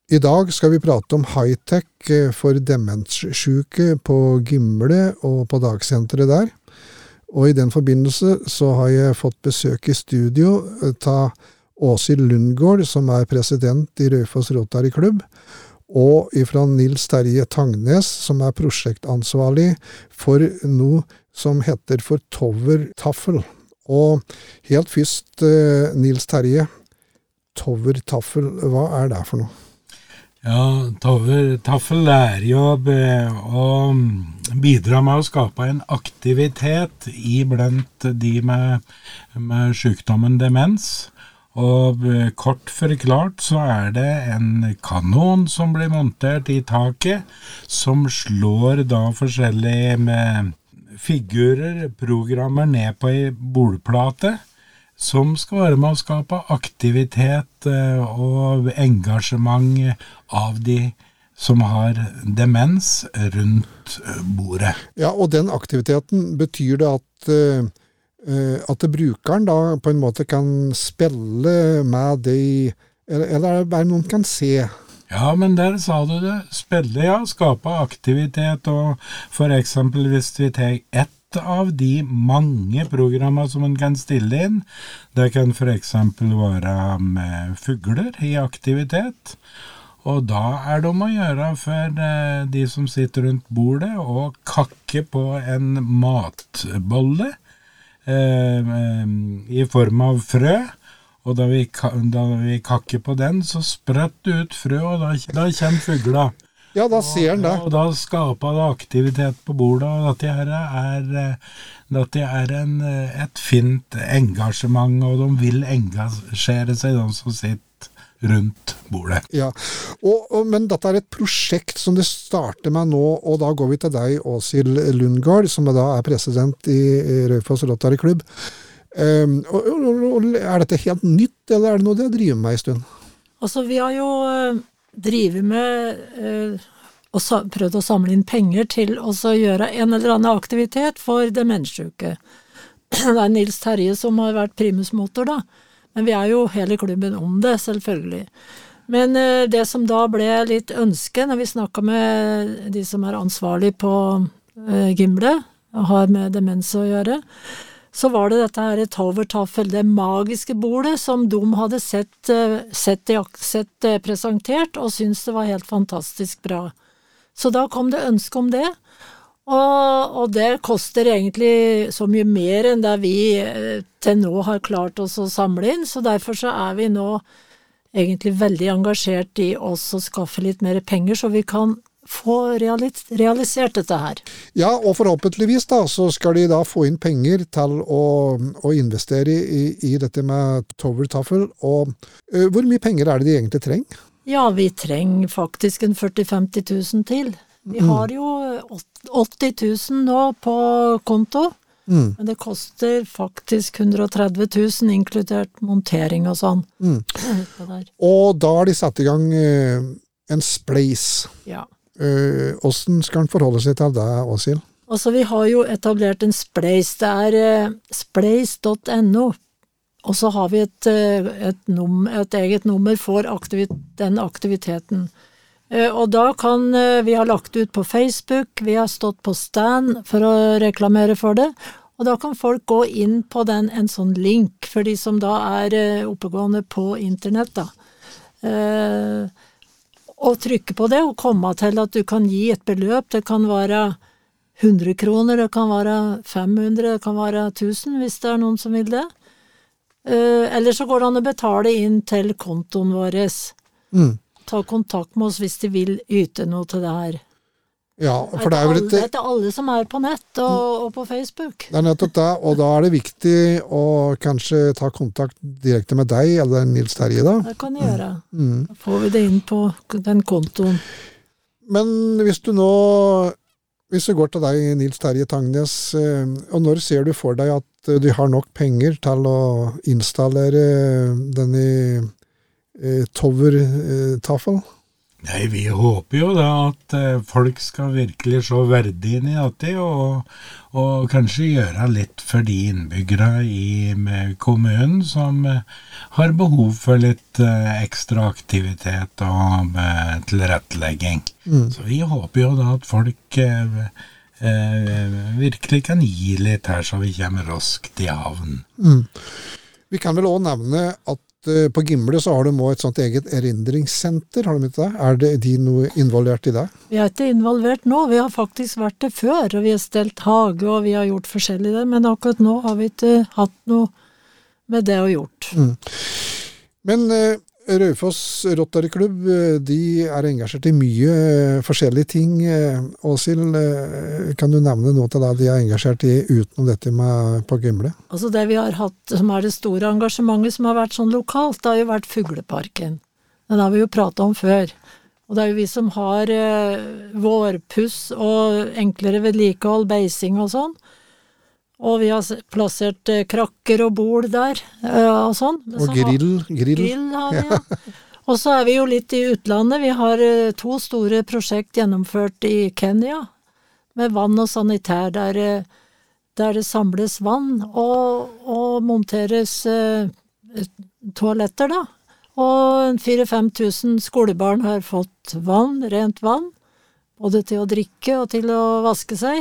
I dag skal vi prate om high-tech for demenssyke på Gimle og på dagsenteret der. Og i den forbindelse så har jeg fått besøk i studio av Åshild Lundgaard, som president i Raufoss Rotary Klubb, og ifra Nils Terje Tangnes, som prosjektansvarlig for noe som heter for Tower Taffel. Og helt først, Nils Terje, Tower Taffel, hva det for noe? Ja, Tower Taffel jobb å bidra med å skape en aktivitet iblant de med sykdommen demens. Og kort forklart så det en kanon som blir montert i taket, som slår da forskjellige med figurer, programmer ned på en bordplate, som skal være med å skape aktivitet og engasjement av de som har demens rundt bordet. Ja, og den aktiviteten betyr det at brukeren da på en måte kan spille med det, eller bare noen kan se? Ja, men der sa du det. Spille, ja, skape aktivitet, og for eksempel hvis vi tar ett av de mange programmer som man kan stille inn, det kan for eksempel være med fugler i aktivitet, og da det om å gjøre for de som sitter rundt bordet og kakke på en matbolle i form av frø, og da vi kakker på den, så sprøtt det ut frø, og da kommer fugla. Ja, da ser den det. Og da skaper det aktivitet på bordet, og dette et fint engasjement, og de vil engasjere seg, de som sitter rundt bordet. Ja, men dette et prosjekt som det starter med nå, og da går vi til deg, Åshild Lundgaard, som da president i Raufoss Rotary Klubb. Og dette helt nytt, eller det noe det driver med en stund? Altså, vi har jo driver med og prøvd å samle inn penger til å gjøre en eller annen aktivitet for demenssyke. Det Nils Terje som har vært primusmotor da, men vi jo hele klubben om det, selvfølgelig. Men det som da ble litt ønske, når vi snakket med de som ansvarlig på Gimle, og har med demens å gjøre, så var det dette her Tower Taffel, det magiske bordet som de hadde sett presentert, og syntes det var helt fantastisk bra. Så da kom det ønske om det, og det koster egentlig så mye mer enn det vi til nå har klart oss å samle inn, så derfor så vi nå egentlig veldig engasjert i oss å skaffe litt mer penger, så vi kan få realisert dette her. Ja, og forhåpentligvis da, så skal de da få inn penger til å investere i dette med Tower Taffel, og hvor mye penger det de egentlig trenger? Ja, vi trenger faktisk en 40-50 000 til. Vi har jo 80 000 nå på konto, men det koster faktisk 130 000, inkludert montering og sånn. Og da har de satt i gang en spleis. Ja. Hvordan skal den forholde seg til det, Åshild? Altså, vi har jo etablert en spleis. Det spleis.no, og så har vi et eget nummer for den aktiviteten. Og da kan vi ha lagt ut på Facebook, vi har stått på stand for å reklamere for det, og da kan folk gå inn på en sånn link for de som da oppegående på internett da. Og trykke på det og komme til at du kan gi et beløp. Det kan være 100 kroner, det kan være 500, det kan være 1000 hvis det noen som vil det. Eller så går det an å betale inn til kontoen vår. Ta kontakt med oss hvis de vil yte noe til det her. Ja, for det vel det alle som på nett og på Facebook. Det nettopp det, og da det viktig å kanskje ta kontakt direkte med deg eller Nils Terje da. Det kan jeg gjøre. Da får vi det inn på den kontoen. Men hvis du går til deg, Nils Terje Tangnes, og når ser du for deg at du har nok penger til å installere denne Tower Taffel? Nei, vi håper jo da at folk skal virkelig se verdien i dette, og kanskje gjøre litt for de innbyggere i kommunen som har behov for litt ekstra aktivitet og tilrettelegging. Så vi håper jo da at folk virkelig kan gi litt her, så vi kommer raskt i havn. Vi kan vel også nevne at på Gimle så har de også et sånt eget erindringssenter, har de ikke det? Er de noe involvert i det? Vi er ikke involvert nå, vi har faktisk vært det før, og vi har stelt hage, og vi har gjort forskjellig det, men akkurat nå har vi ikke hatt noe med det å gjort. Men Raufoss Rotary Klubb, de er engasjert i mye forskjellige ting. Åshild, kan du nevne noe til det de er engasjert i utenom dette med på Gimle? Altså det vi har hatt, som er det store engasjementet som har vært sånn lokalt, det har jo vært Fugleparken. Den har vi jo pratet om før. Og det er jo vi som har vårpuss og enklere vedlikehold, beising og sånn. Og vi har plassert krakker og bord der, og sånn. Og grill. Grill har vi, ja. Og så er vi jo litt i utlandet. Vi har 2 store prosjekt gjennomført i Kenya, med vann og sanitær, der det samles vann og monteres toaletter da. Og 4-5 tusen skolebarn har fått vann, rent vann, både til å drikke og til å vaske seg.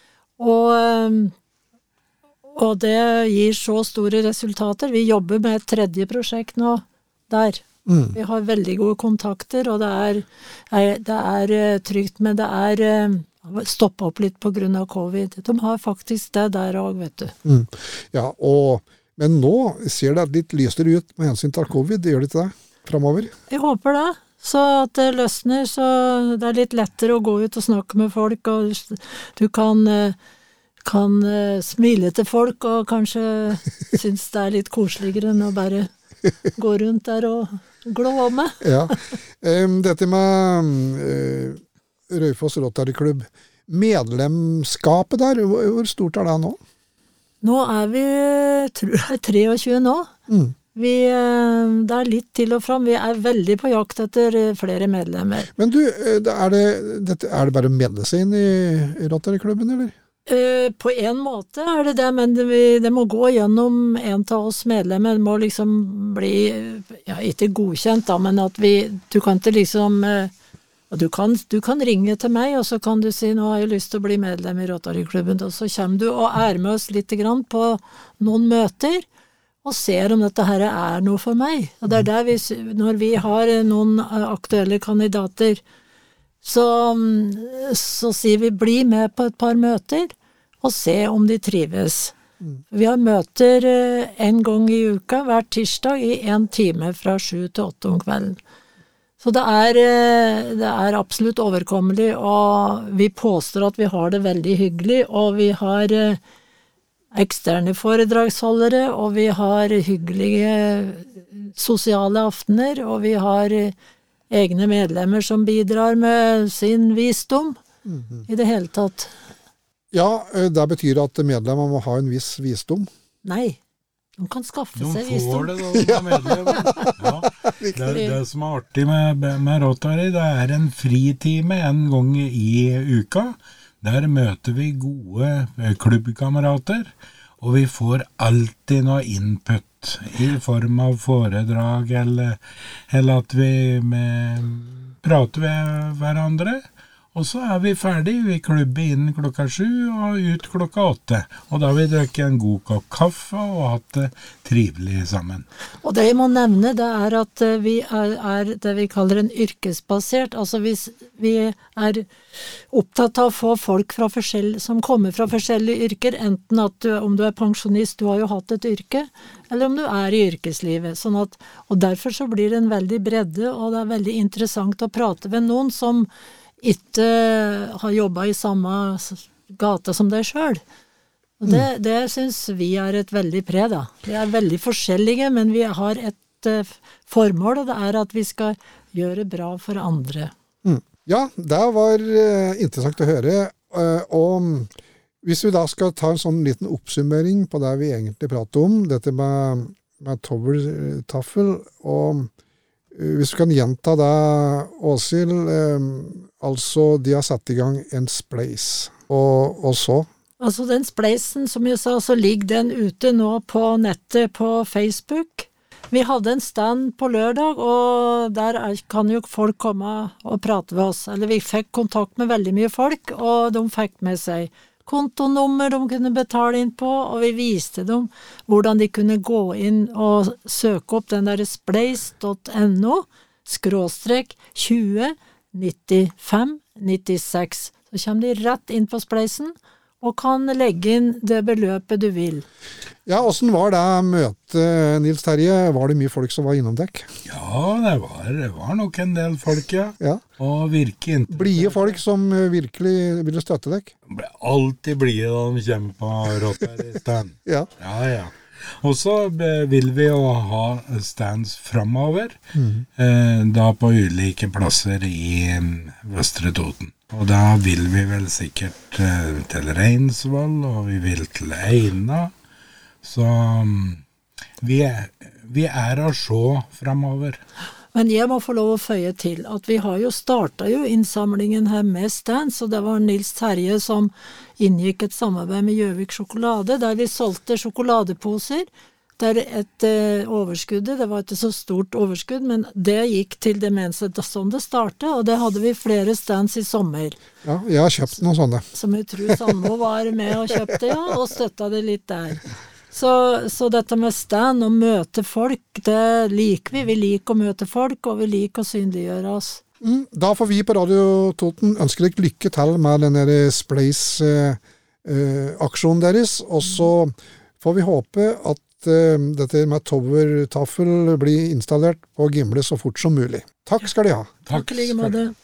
Og det gir så store resultater. Vi jobber med et 3. prosjekt nå der. Vi har veldig gode kontakter, og det er trygt, men det er stoppet opp litt på grunn av covid. De har faktisk det der også, vet du. Ja, men nå ser det litt lysere ut med hensyn til covid, gjør det ikke det fremover? Jeg håper det. Så at det løsner, så det er litt lettere å gå ut og snakke med folk, og du kan smile til folk og kanskje synes det er litt koseligere enn å bare gå rundt der og glåme. Ja. Dette med Raufoss Rotary Klubb, medlemskapet der, hvor stort er det nå? Nå er vi, tror jeg, 23 nå. Det er litt til og fram. Vi er veldig på jakt etter flere medlemmer. Men du, er det bare å melde seg inn i Rotary-klubben, eller? På en måte er det det, men det må gå gjennom en av oss medlemmer. Det må liksom bli, ja, ikke godkjent da, men at du kan ikke liksom, du kan ringe til meg, og så kan du si, nå har jeg lyst til å bli medlem i Rotary-klubben, og så kommer du og er med oss litt grann på noen møter, og ser om dette her er noe for meg. Og det er der når vi har noen aktuelle kandidater, så sier vi, bli med på et par møter, og se om de trives. Vi har møter en gang i uka, hver tirsdag, i 1 time fra 7 til 8 om kvelden. Så det er absolutt overkommelig, og vi påstår at vi har det veldig hyggelig, og vi har eksterne foredragsholdere, og vi har hyggelige sosiale aftener, og vi har egne medlemmer som bidrar med sin visdom i det hele tatt. Ja, det betyr at medlemmer må ha en viss visdom. Nei, de kan skaffe seg visdom. De får det da, medlemmer. Ja. Det som er artig med Rotary, det er en fritime en gang i uka. Der møter vi gode klubbkamerater, og vi får alltid noe input i form av foredrag, eller at vi prater med hverandre. Og så er vi ferdig, vi klubber inn 7 og ut 8. Og da har vi drukket en god kopp kaffe og hatt det trivelig sammen. Og det jeg må nevne, det er at vi er det vi kaller en yrkesbasert, altså hvis vi er opptatt av å få folk som kommer fra forskjellige yrker, enten om du er pensjonist, du har jo hatt et yrke, eller om du er i yrkeslivet. Og derfor så blir det en veldig bredde, og det er veldig interessant å prate med noen som ikke har jobbet i samme gate som deg selv. Og det synes vi er et veldig pre da. Vi er veldig forskjellige, men vi har et formål, og det er at vi skal gjøre bra for andre. Ja, det var interessant å høre. Og hvis vi da skal ta en sånn liten oppsummering på det vi egentlig prater om, dette med Tower Taffel, og Hvis du kan gjenta det, Åshild, altså de har satt i gang en spleis, og så? Altså den spleisen, som jeg sa, så ligger den ute nå på nettet på Facebook. Vi hadde en stand på lørdag, og der kan jo folk komme og prate med oss. Eller vi fikk kontakt med veldig mye folk, og de fikk med seg kontonummer de kunne betale inn på, og vi viste dem hvordan de kunne gå inn og søke opp den der spleis.no/209596. Så kommer de rett inn på spleisen, og kan legge inn det beløpet du vil. Ja, hvordan var det møtet, Nils Terje? Var det mye folk som var innom dekk? Ja, det var nok en del folk, ja. Ja. Og virke interessert. Blie folk som virkelig ville støtte dekk? Ble alltid blie da de kommer på Rotary-stand. Ja. Ja. Og så vil vi jo ha stands fremover, da på ulike plasser i Vestre Toten. Og da vil vi vel sikkert til Reinsvoll, og vi vil til Eina. Så vi er å se fremover. Men jeg må få lov å føye til at vi har jo startet jo innsamlingen her med stands, og det var Nils Terje som inngikk et samarbeid med Gjøvik Sjokolade, der vi solgte sjokoladeposer. Der et overskuddet, det var ikke så stort overskudd, men det gikk til demens som det startet, og det hadde vi flere stands i sommer. Ja, jeg har kjøpt noen sånne. Som jeg tror Sandmo var med og kjøpte, ja, og støttet det litt der. Så dette med stand og møte folk, det liker vi. Vi liker å møte folk, og vi liker å synliggjøre oss. Da får vi på Radio Toten ønske deg lykke til med denne Spleis-aksjonen deres, og så får vi håpe at dette med Tower Tafel blir installert på Gimle så fort som mulig. Takk skal de ha. Takk i like måte.